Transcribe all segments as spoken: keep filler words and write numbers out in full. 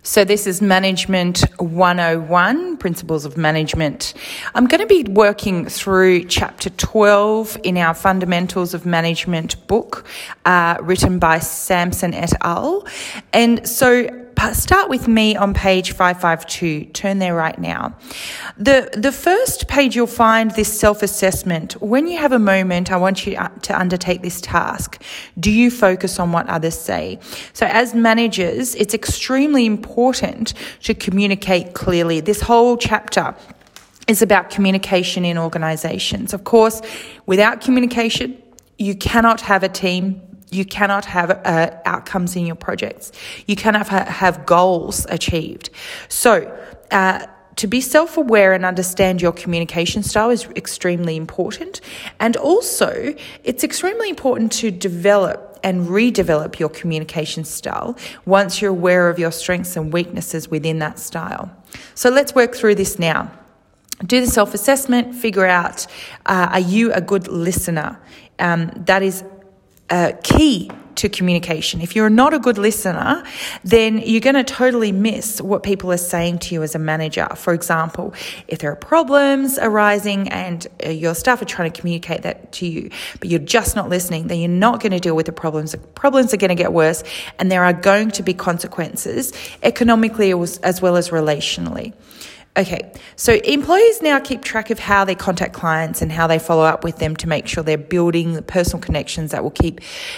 So this is Management one oh one, Principles of Management. I'm going to be working through Chapter twelve in our Fundamentals of Management book, uh, written by Sampson et al. And so start with me on page five fifty-two. Turn there right now. The, the first page you'll find this self-assessment. When you have a moment, I want you to undertake this task. Do you focus on what others say? So as managers, it's extremely important to communicate clearly. This whole chapter is about communication in organizations. Of course, without communication, you cannot have a team. You cannot have uh, outcomes in your projects. You cannot ha- have goals achieved. So, uh, to be self-aware and understand your communication style is extremely important. And also, it's extremely important to develop and redevelop your communication style once you're aware of your strengths and weaknesses within that style. So let's work through this now. Do the self-assessment, figure out, uh, are you a good listener? Um, that is uh, key to communication. If you're not a good listener, then you're going to totally miss what people are saying to you as a manager. For example, if there are problems arising and your staff are trying to communicate that to you, but you're just not listening, then you're not going to deal with the problems. The problems are going to get worse, and there are going to be consequences economically as well as relationally. Okay, so employees now keep track of how they contact clients and how they follow up with them to make sure they're building the personal connections that will keep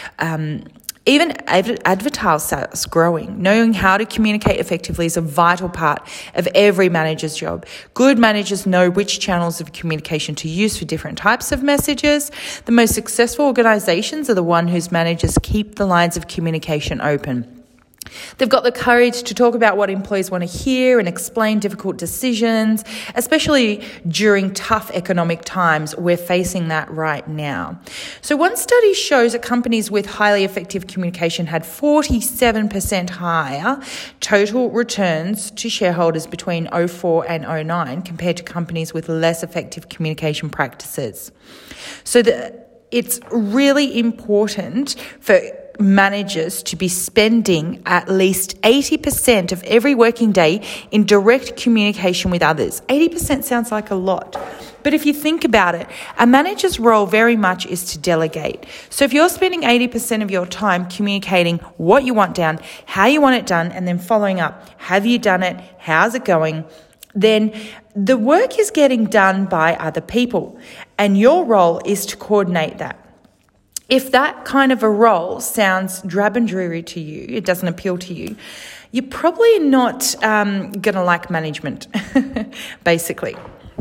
um, even adver- advertised sales growing. Knowing how to communicate effectively is a vital part of every manager's job. Good managers know which channels of communication to use for different types of messages. The most successful organizations are the ones whose managers keep the lines of communication open. They've got the courage to talk about what employees want to hear and explain difficult decisions, especially during tough economic times. We're facing that right now. So one study shows that companies with highly effective communication had forty-seven percent higher total returns to shareholders between oh four and oh nine compared to companies with less effective communication practices. So the, it's really important for managers to be spending at least eighty percent of every working day in direct communication with others. eighty percent sounds like a lot, but if you think about it, a manager's role very much is to delegate. So if you're spending eighty percent of your time communicating what you want done, how you want it done, and then following up, have you done it? How's it going? Then the work is getting done by other people, and your role is to coordinate that. If that kind of a role sounds drab and dreary to you, it doesn't appeal to you, you're probably not um, going to like management, basically.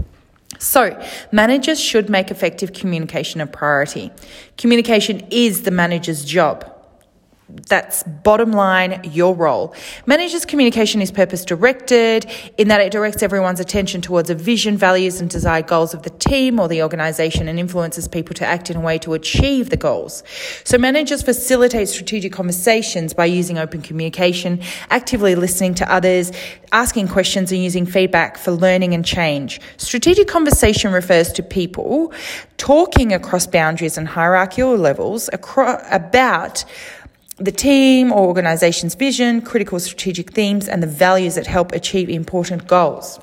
So, managers should make effective communication a priority. Communication is the manager's job. That's bottom line, your role. Managers' communication is purpose-directed in that it directs everyone's attention towards a vision, values, and desired goals of the team or the organisation and influences people to act in a way to achieve the goals. So managers facilitate strategic conversations by using open communication, actively listening to others, asking questions, and using feedback for learning and change. Strategic conversation refers to people talking across boundaries and hierarchical levels across, about the team or organization's vision, critical strategic themes, and the values that help achieve important goals.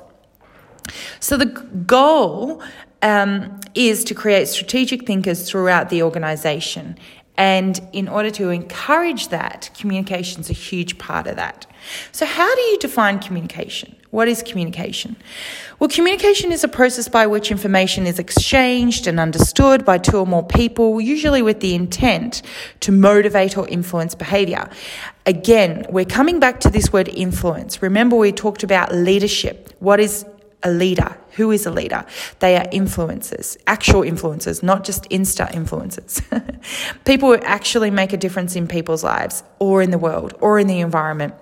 So the goal um, is to create strategic thinkers throughout the organization. And in order to encourage that, communication is a huge part of that. So how do you define communication? What is communication? Well, communication is a process by which information is exchanged and understood by two or more people, usually with the intent to motivate or influence behavior. Again, we're coming back to this word influence. Remember, we talked about leadership. What is a leader? Who is a leader? They are influencers, actual influencers, not just Insta influencers. People who actually make a difference in people's lives or in the world or in the environment.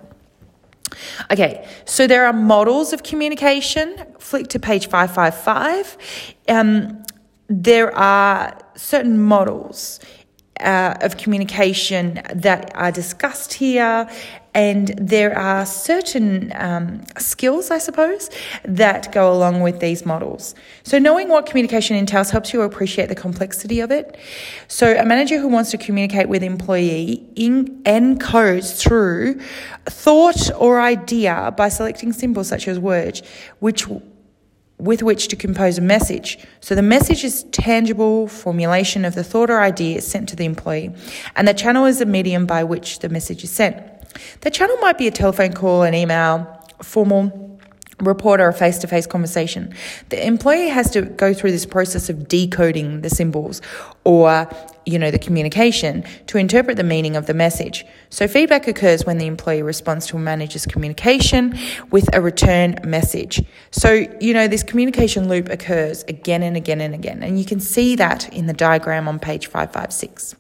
Okay, so there are models of communication. Flick to page five fifty-five. Um, there are certain models uh, of communication that are discussed here, and there are certain um, skills, I suppose, that go along with these models. So knowing what communication entails helps you appreciate the complexity of it. So a manager who wants to communicate with employee in, encodes through thought or idea by selecting symbols such as words, which with which to compose a message. So the message is tangible formulation of the thought or idea sent to the employee, and the channel is the medium by which the message is sent. The channel might be a telephone call, an email, a formal report, or a face-to-face conversation. The employee has to go through this process of decoding the symbols or, you know, the communication to interpret the meaning of the message. So feedback occurs when the employee responds to a manager's communication with a return message. So, you know, this communication loop occurs again and again and again, and you can see that in the diagram on page five five six.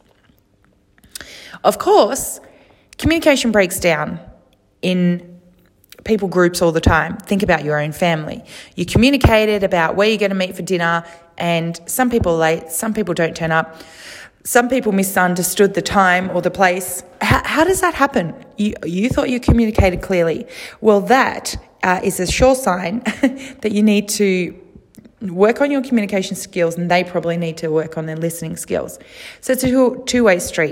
Of course, communication breaks down in people groups all the time. Think about your own family. You communicated about where you're going to meet for dinner, and some people are late, some people don't turn up, some people misunderstood the time or the place. How, how does that happen? You, you thought you communicated clearly. Well, that uh, is a sure sign that you need to work on your communication skills, and they probably need to work on their listening skills. So it's a two, two-way street.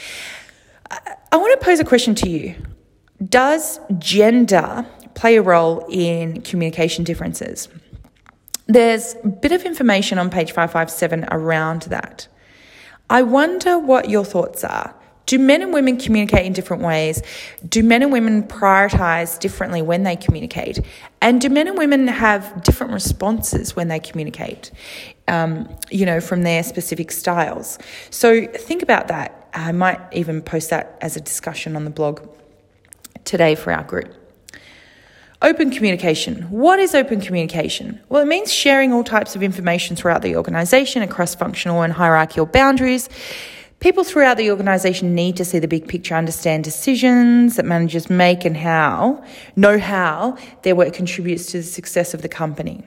I want to pose a question to you. Does gender play a role in communication differences? There's a bit of information on page five five seven around that. I wonder what your thoughts are. Do men and women communicate in different ways? Do men and women prioritize differently when they communicate? And do men and women have different responses when they communicate, um, you know, from their specific styles? So think about that. I might even post that as a discussion on the blog today for our group. Open communication. What is open communication? Well, it means sharing all types of information throughout the organisation across functional and hierarchical boundaries. People throughout the organisation need to see the big picture, understand decisions that managers make, and how, know how their work contributes to the success of the company.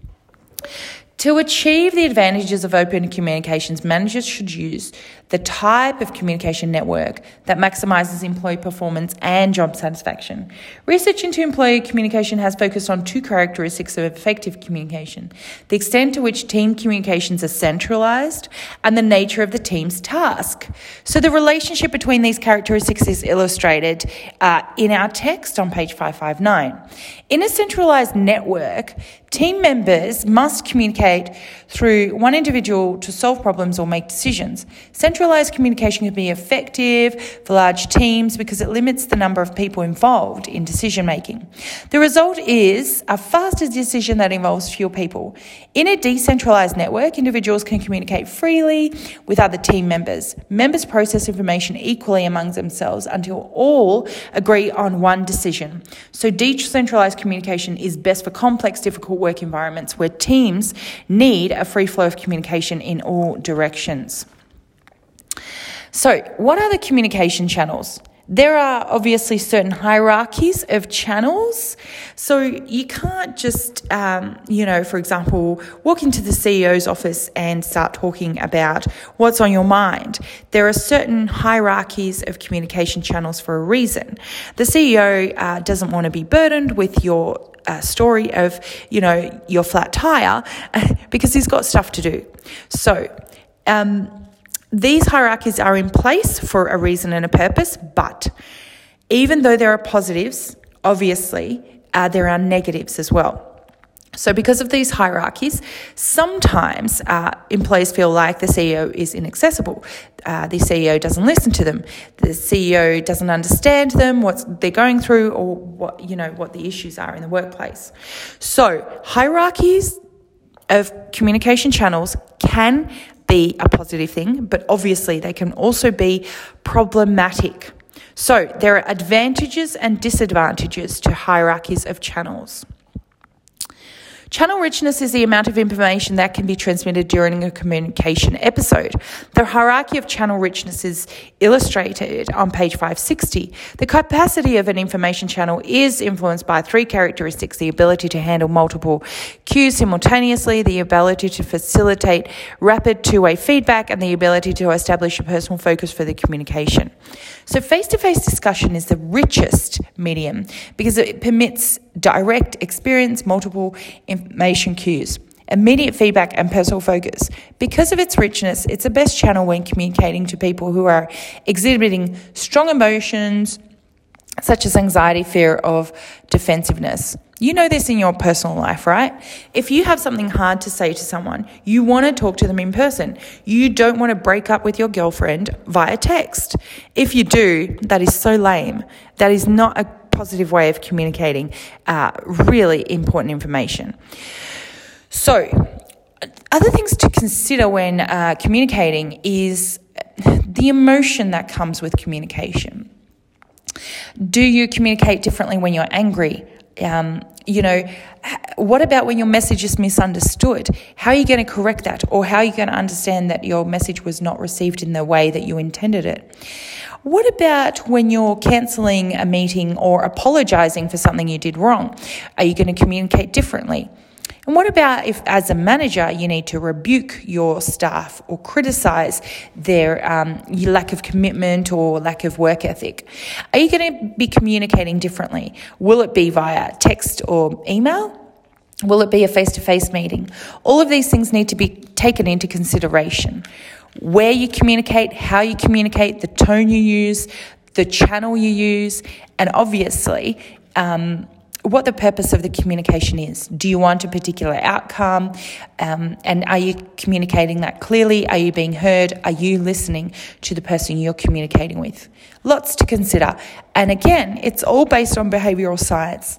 To achieve the advantages of open communications, managers should use the type of communication network that maximises employee performance and job satisfaction. Research into employee communication has focused on two characteristics of effective communication: the extent to which team communications are centralised and the nature of the team's task. So the relationship between these characteristics is illustrated uh, in our text on page five five nine. In a centralised network, team members must communicate through one individual to solve problems or make decisions. Centralised communication can be effective for large teams because it limits the number of people involved in decision making. The result is a faster decision that involves fewer people. In a decentralised network, individuals can communicate freely with other team members. Members process information equally among themselves until all agree on one decision. So decentralised communication is best for complex, difficult work environments where teams need a free flow of communication in all directions. So, what are the communication channels? There are obviously certain hierarchies of channels. So you can't just, um, you know, for example, walk into the C E O's office and start talking about what's on your mind. There are certain hierarchies of communication channels for a reason. The C E O uh, doesn't want to be burdened with your uh, story of, you know, your flat tire because he's got stuff to do. So, um, These hierarchies are in place for a reason and a purpose, but even though there are positives, obviously, uh, there are negatives as well. So because of these hierarchies, sometimes uh, employees feel like the C E O is inaccessible. Uh, the C E O doesn't listen to them. The C E O doesn't understand them, what they're going through, or what, you know, what the issues are in the workplace. So hierarchies of communication channels can be a positive thing, but obviously they can also be problematic. So there are advantages and disadvantages to hierarchies of channels. Channel richness is the amount of information that can be transmitted during a communication episode. The hierarchy of channel richness is illustrated on page five sixty. The capacity of an information channel is influenced by three characteristics: the ability to handle multiple cues simultaneously, the ability to facilitate rapid two-way feedback, and the ability to establish a personal focus for the communication. So face-to-face discussion is the richest medium because it permits direct experience, multiple information cues, immediate feedback, and personal focus. Because of its richness, it's the best channel when communicating to people who are exhibiting strong emotions, such as anxiety, fear, of defensiveness. You know this in your personal life, right? If you have something hard to say to someone, you want to talk to them in person. You don't want to break up with your girlfriend via text. If you do, that is so lame. That is not a positive way of communicating uh, really important information. So, other things to consider when uh, communicating is the emotion that comes with communication. Do you communicate differently when you're angry? Um, you know, what about when your message is misunderstood? How are you going to correct that? Or how are you going to understand that your message was not received in the way that you intended it? What about when you're cancelling a meeting or apologising for something you did wrong? Are you going to communicate differently? And what about if, as a manager, you need to rebuke your staff or criticise their um, lack of commitment or lack of work ethic? Are you going to be communicating differently? Will it be via text or email? Will it be a face-to-face meeting? All of these things need to be taken into consideration. Where you communicate, how you communicate, the tone you use, the channel you use, and obviously, um, what the purpose of the communication is. Do you want a particular outcome? Um, and are you communicating that clearly? Are you being heard? Are you listening to the person you're communicating with? Lots to consider. And again, it's all based on behavioural science.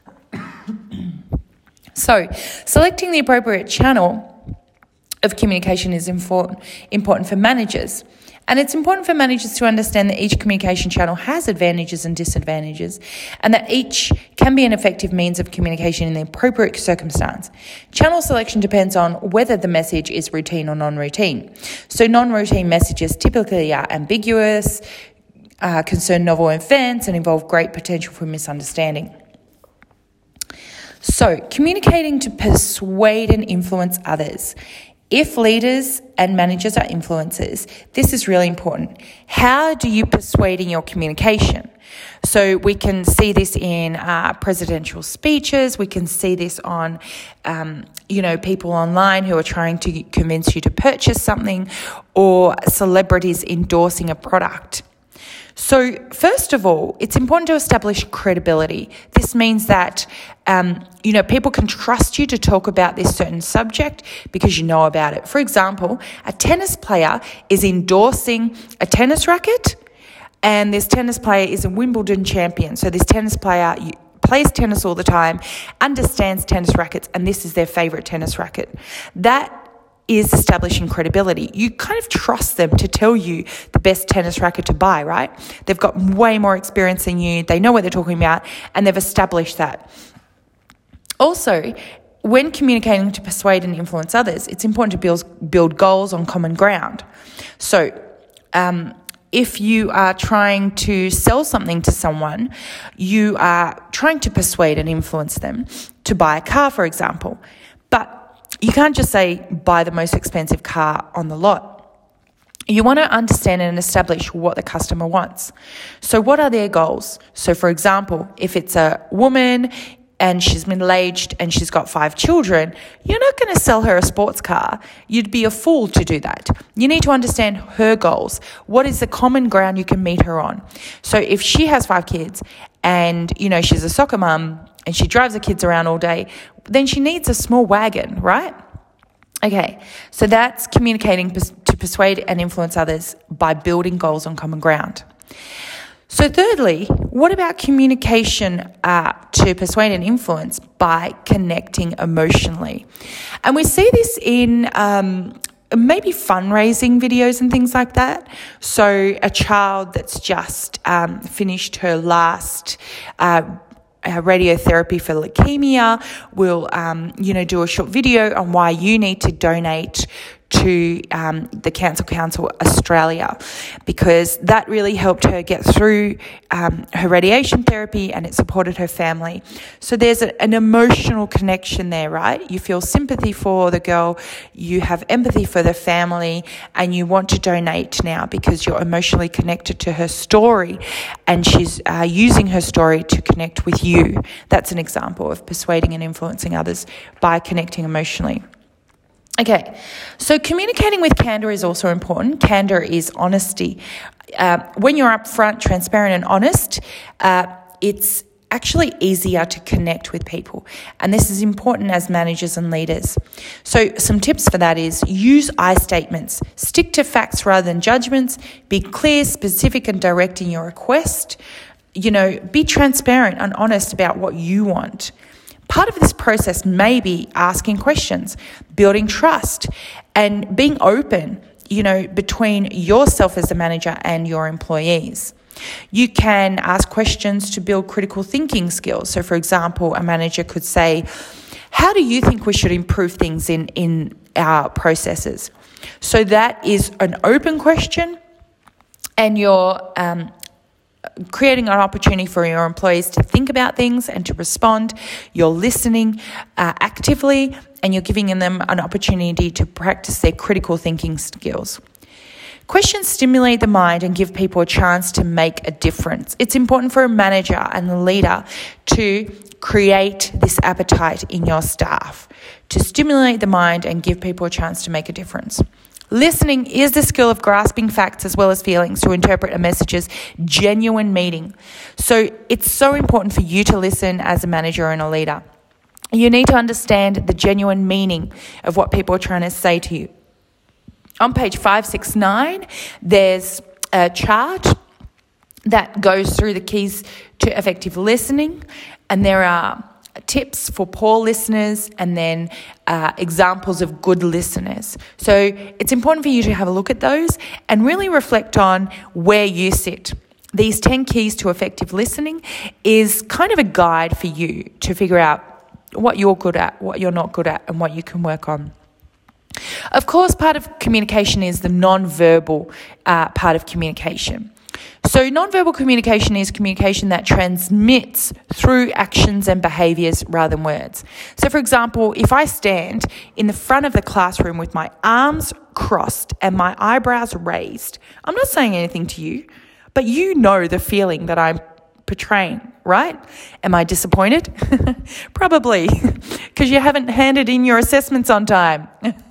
So, selecting the appropriate channel of communication is important, important for managers. And it's important for managers to understand that each communication channel has advantages and disadvantages, and that each can be an effective means of communication in the appropriate circumstance. Channel selection depends on whether the message is routine or non-routine. So non-routine messages typically are ambiguous, uh, concern novel events, and involve great potential for misunderstanding. So, communicating to persuade and influence others. If leaders and managers are influencers, this is really important. How do you persuade in your communication? So we can see this in uh, presidential speeches. We can see this on, um, you know, people online who are trying to convince you to purchase something, or celebrities endorsing a product. So first of all, it's important to establish credibility. This means that, um, you know, people can trust you to talk about this certain subject because you know about it. For example, a tennis player is endorsing a tennis racket, and this tennis player is a Wimbledon champion. So this tennis player plays tennis all the time, understands tennis rackets, and this is their favourite tennis racket. That is establishing credibility. You kind of trust them to tell you the best tennis racket to buy, right? They've got way more experience than you. They know what they're talking about, and they've established that. Also, when communicating to persuade and influence others, it's important to build, build goals on common ground. So, um, if you are trying to sell something to someone, you are trying to persuade and influence them to buy a car, for example. But you can't just say, buy the most expensive car on the lot. You want to understand and establish what the customer wants. So what are their goals? So for example, if it's a woman and she's middle-aged and she's got five children, you're not going to sell her a sports car. You'd be a fool to do that. You need to understand her goals. What is the common ground you can meet her on? So if she has five kids and, you know, she's a soccer mum and she drives the kids around all day, then she needs a small wagon, right? Okay, so that's communicating to persuade and influence others by building goals on common ground. So thirdly, what about communication uh, to persuade and influence by connecting emotionally? And we see this in um, maybe fundraising videos and things like that. So a child that's just um, finished her last uh uh, radiotherapy for leukemia will, um, you know, do a short video on why you need to donate to um, the Cancer Council Australia, because that really helped her get through um, her radiation therapy and it supported her family. So there's a, an emotional connection there, right? You feel sympathy for the girl, you have empathy for the family, and you want to donate now because you're emotionally connected to her story and she's uh, using her story to connect with you. That's an example of persuading and influencing others by connecting emotionally. Okay, so communicating with candor is also important. Candor is honesty. Uh, when you're upfront, transparent and honest, uh, it's actually easier to connect with people. And this is important as managers and leaders. So some tips for that is use I statements. Stick to facts rather than judgments. Be clear, specific and direct in your request. You know, be transparent and honest about what you want. Part of this process may be asking questions, building trust, and being open, you know, between yourself as a manager and your employees. You can ask questions to build critical thinking skills. So, for example, a manager could say, how do you think we should improve things in, in our processes? So that is an open question, and you're um, creating an opportunity for your employees to think about things and to respond. You're listening uh, actively, and you're giving them an opportunity to practice their critical thinking skills. Questions stimulate the mind and give people a chance to make a difference. It's important for a manager and a leader to create this appetite in your staff, to stimulate the mind and give people a chance to make a difference. Listening is the skill of grasping facts as well as feelings to interpret a message's genuine meaning. So it's so important for you to listen as a manager and a leader. You need to understand the genuine meaning of what people are trying to say to you. On page five sixty-nine, there's a chart that goes through the keys to effective listening, and there are tips for poor listeners and then uh, examples of good listeners. So it's important for you to have a look at those and really reflect on where you sit. These ten keys to effective listening is kind of a guide for you to figure out what you're good at, what you're not good at, and what you can work on. Of course, part of communication is the non-verbal uh, part of communication. So non-verbal communication is communication that transmits through actions and behaviours rather than words. So, for example, if I stand in the front of the classroom with my arms crossed and my eyebrows raised, I'm not saying anything to you, but you know the feeling that I'm portraying, right? Am I disappointed? Probably, because you haven't handed in your assessments on time.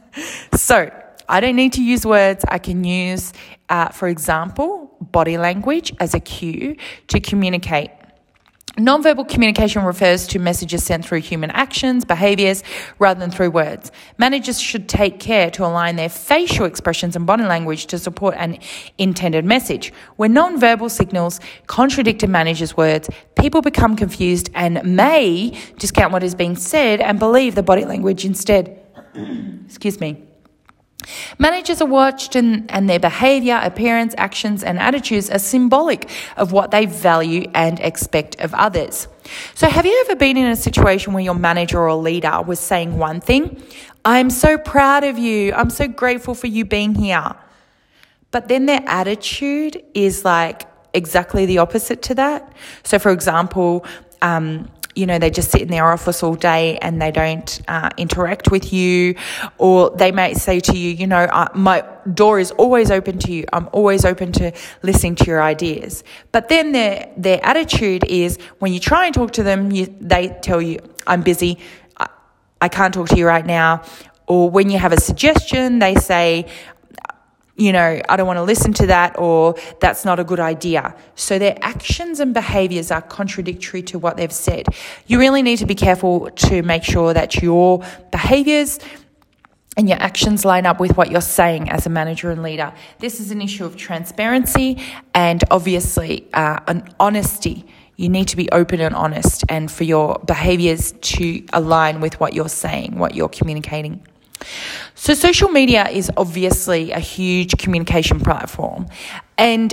So I don't need to use words. I can use, uh, for example, body language as a cue to communicate. Nonverbal communication refers to messages sent through human actions, behaviours, rather than through words. Managers should take care to align their facial expressions and body language to support an intended message. When nonverbal signals contradict a manager's words, people become confused and may discount what is being said and believe the body language instead. Excuse me. Managers are watched and, and their behaviour, appearance, actions and attitudes are symbolic of what they value and expect of others. So have you ever been in a situation where your manager or leader was saying one thing? I'm so proud of you. I'm so grateful for you being here. But then their attitude is like exactly the opposite to that. So for example, um, you know, they just sit in their office all day and they don't uh, interact with you, or they may say to you, you know, uh, my door is always open to you. I'm always open to listening to your ideas. But then their their attitude is when you try and talk to them, you, they tell you, I'm busy, I, I can't talk to you right now. Or when you have a suggestion, they say, you know, I don't want to listen to that, or that's not a good idea. So their actions and behaviours are contradictory to what they've said. You really need to be careful to make sure that your behaviours and your actions line up with what you're saying as a manager and leader. This is an issue of transparency and obviously uh, an honesty. You need to be open and honest, and for your behaviours to align with what you're saying, what you're communicating. So social media is obviously a huge communication platform, and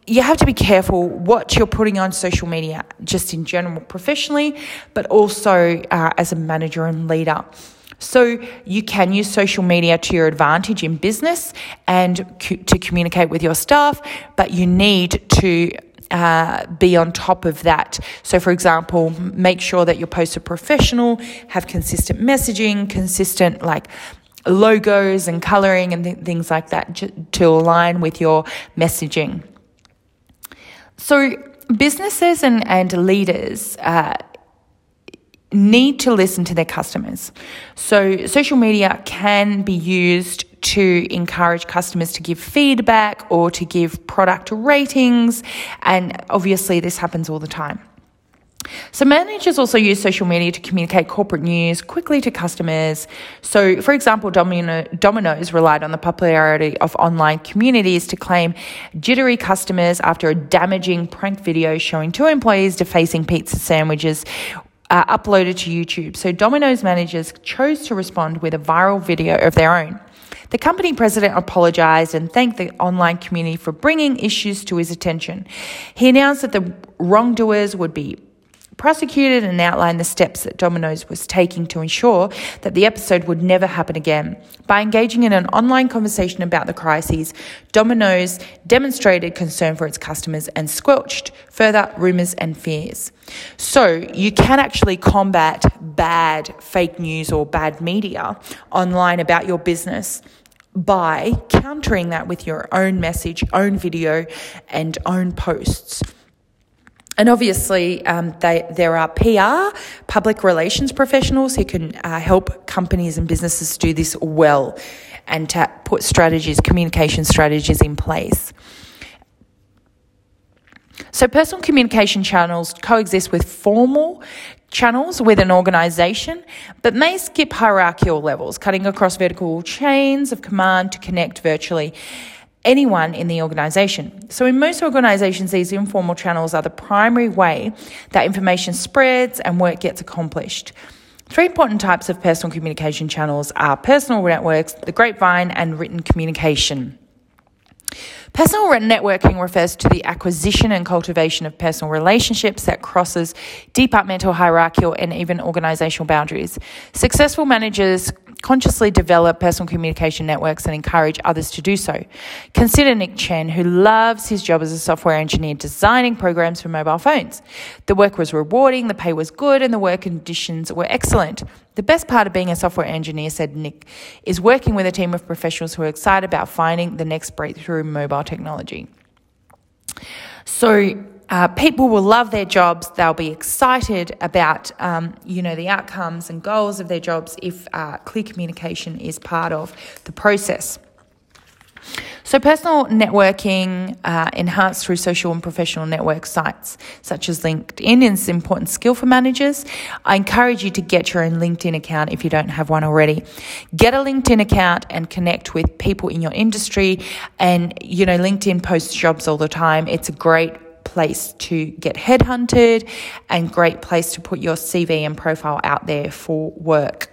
you have to be careful what you're putting on social media, just in general, professionally, but also uh, as a manager and leader. So you can use social media to your advantage in business and co- to communicate with your staff, but you need to uh, be on top of that. So, for example, make sure that your posts are professional, have consistent messaging, consistent like logos and coloring and th- things like that to align with your messaging. So businesses and, and leaders uh, need to listen to their customers. So social media can be used to encourage customers to give feedback or to give product ratings, and obviously this happens all the time. So managers also use social media to communicate corporate news quickly to customers. So, for example, Domino, Domino's relied on the popularity of online communities to claim jittery customers after a damaging prank video showing two employees defacing pizza sandwiches uh, uploaded to YouTube. So Domino's managers chose to respond with a viral video of their own. The company president apologized and thanked the online community for bringing issues to his attention. He announced that the wrongdoers would be prosecuted and outlined the steps that Domino's was taking to ensure that the episode would never happen again. By engaging in an online conversation about the crises, Domino's demonstrated concern for its customers and squelched further rumours and fears. So you can actually combat bad fake news or bad media online about your business by countering that with your own message, own video, and own posts. And obviously, um, they, there are P R, public relations professionals who can uh, help companies and businesses do this well and to put strategies, communication strategies in place. So personal communication channels coexist with formal channels with an organisation, but may skip hierarchical levels, cutting across vertical chains of command to connect virtually anyone in the organisation. So in most organisations, these informal channels are the primary way that information spreads and work gets accomplished. Three important types of personal communication channels are personal networks, the grapevine, and written communication. Personal networking refers to the acquisition and cultivation of personal relationships that crosses departmental, hierarchical, and even organisational boundaries. Successful managers consciously develop personal communication networks and encourage others to do so. Consider Nick Chen, who loves his job as a software engineer designing programs for mobile phones. The work was rewarding, the pay was good, and the work conditions were excellent. The best part of being a software engineer, said Nick, is working with a team of professionals who are excited about finding the next breakthrough in mobile technology. So uh, people will love their jobs. They'll be excited about, um, you know, the outcomes and goals of their jobs if uh, clear communication is part of the process. So personal networking uh, enhanced through social and professional network sites such as LinkedIn is an important skill for managers. I encourage you to get your own LinkedIn account if you don't have one already. Get a LinkedIn account and connect with people in your industry. And, you know, LinkedIn posts jobs all the time. It's a great place to get headhunted and great place to put your C V and profile out there for work.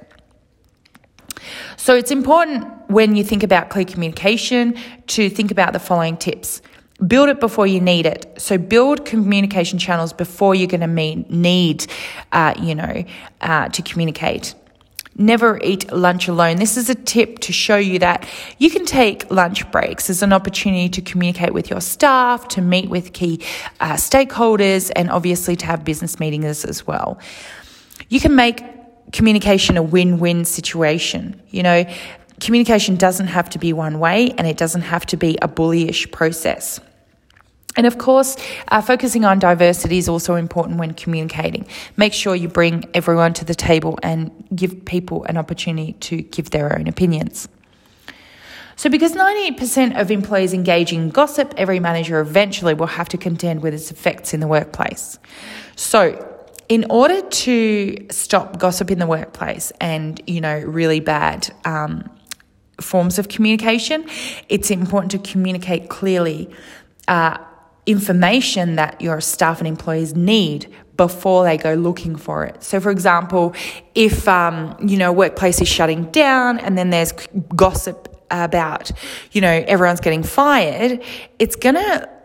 So it's important when you think about clear communication to think about the following tips. Build it before you need it. So build communication channels before you're going to meet, need, uh, you know, uh, to communicate. Never eat lunch alone. This is a tip to show you that you can take lunch breaks as an opportunity to communicate with your staff, to meet with key uh, stakeholders, and obviously to have business meetings as well. You can make communication a win-win situation. You know, communication doesn't have to be one way, and it doesn't have to be a bullyish process. And of course, uh, focusing on diversity is also important when communicating. Make sure you bring everyone to the table and give people an opportunity to give their own opinions. So because ninety percent of employees engage in gossip, every manager eventually will have to contend with its effects in the workplace. So in order to stop gossip in the workplace and, you know, really bad um, forms of communication, it's important to communicate clearly uh, information that your staff and employees need before they go looking for it. So, for example, if, um, you know, a workplace is shutting down and then there's gossip about, you know, everyone's getting fired, it's going to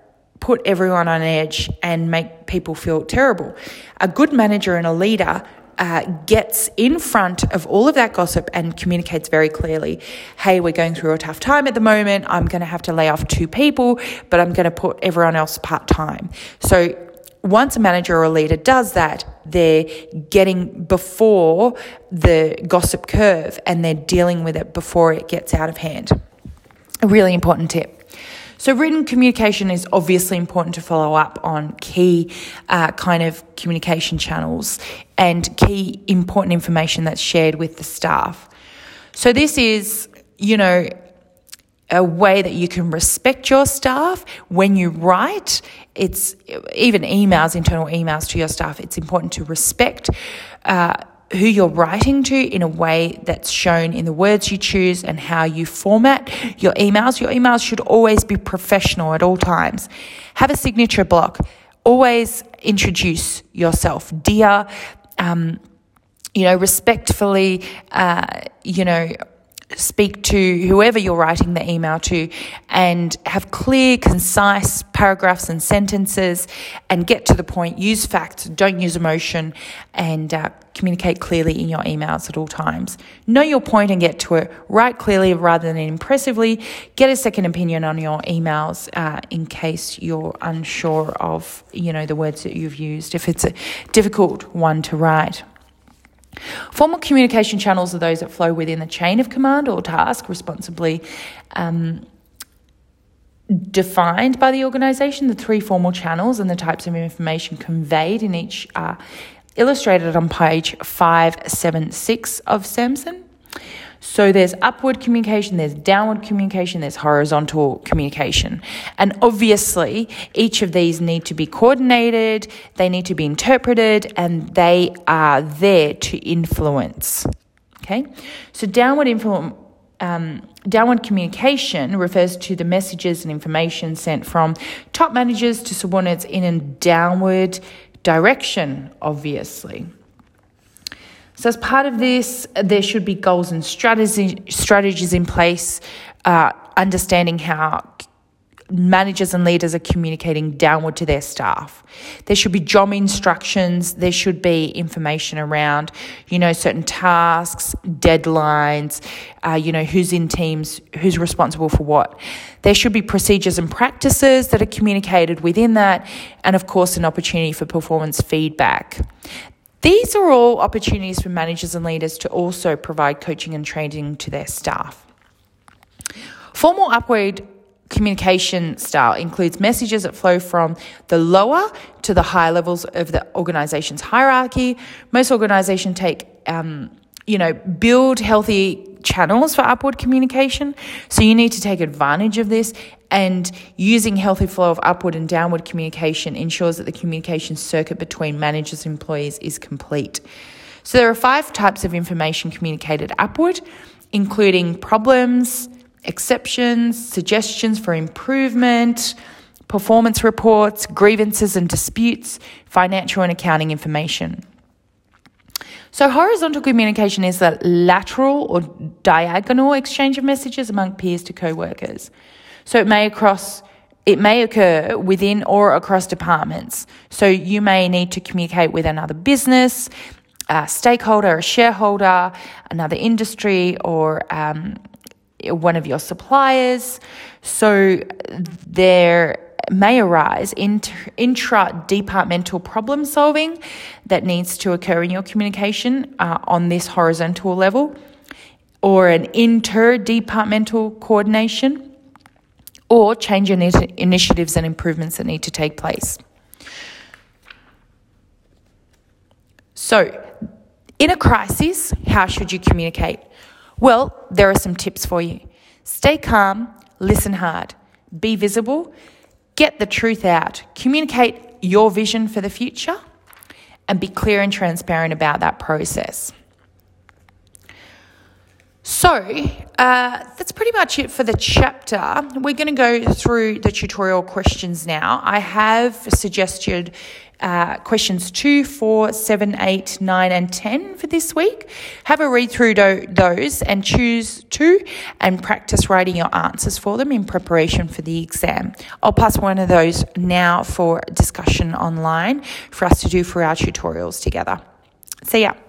put everyone on edge and make people feel terrible. A good manager and a leader uh, gets in front of all of that gossip and communicates very clearly, hey, we're going through a tough time at the moment. I'm going to have to lay off two people, but I'm going to put everyone else part-time. So once a manager or a leader does that, they're getting before the gossip curve and they're dealing with it before it gets out of hand. A really important tip. So written communication is obviously important to follow up on key uh, kind of communication channels and key important information that's shared with the staff. So this is, you know, a way that you can respect your staff when you write. It's even emails, internal emails to your staff. It's important to respect uh, who you're writing to in a way that's shown in the words you choose and how you format your emails. Your emails should always be professional at all times. Have a signature block. Always introduce yourself. Dear, um, you know, respectfully, uh, you know, speak to whoever you're writing the email to and have clear, concise paragraphs and sentences and get to the point. Use facts, don't use emotion, and uh, communicate clearly in your emails at all times. Know your point and get to it. Write clearly rather than impressively. Get a second opinion on your emails uh, in case you're unsure of, you know, the words that you've used, if it's a difficult one to write. Formal communication channels are those that flow within the chain of command or task responsibly um, defined by the organisation. The three formal channels and the types of information conveyed in each are illustrated on page five seventy-six of Samson. So there's upward communication, there's downward communication, there's horizontal communication. And obviously, each of these need to be coordinated, they need to be interpreted, and they are there to influence. Okay? So downward influence. Um, downward communication refers to the messages and information sent from top managers to subordinates in a downward direction, obviously. So as part of this, there should be goals and strategy, strategies in place, uh, understanding how managers and leaders are communicating downward to their staff. There should be job instructions. There should be information around, you know, certain tasks, deadlines, uh, you know, who's in teams, who's responsible for what. There should be procedures and practices that are communicated within that, and of course, an opportunity for performance feedback. These are all opportunities for managers and leaders to also provide coaching and training to their staff. Formal upward communication style includes messages that flow from the lower to the higher levels of the organization's hierarchy. Most organizations take, um, you know, build healthy channels for upward communication. So you need to take advantage of this, and using healthy flow of upward and downward communication ensures that the communication circuit between managers and employees is complete. So there are five types of information communicated upward, including problems, exceptions, suggestions for improvement, performance reports, grievances and disputes, financial and accounting information. So horizontal communication is the lateral or diagonal exchange of messages among peers to co-workers. So it may across it may occur within or across departments. So you may need to communicate with another business, a stakeholder, a shareholder, another industry, or um, one of your suppliers. So there may arise inter- intra-departmental problem solving that needs to occur in your communication uh, on this horizontal level, or an interdepartmental coordination, or change in initiatives and improvements that need to take place. So, in a crisis, how should you communicate? Well, there are some tips for you. Stay calm, listen hard, be visible, get the truth out, communicate your vision for the future, and be clear and transparent about that process. So uh, that's pretty much it for the chapter. We're going to go through the tutorial questions now. I have suggested uh, questions two, four, seven, eight, nine, and ten for this week. Have a read through do- those and choose two and practice writing your answers for them in preparation for the exam. I'll pass one of those now for discussion online for us to do for our tutorials together. See ya.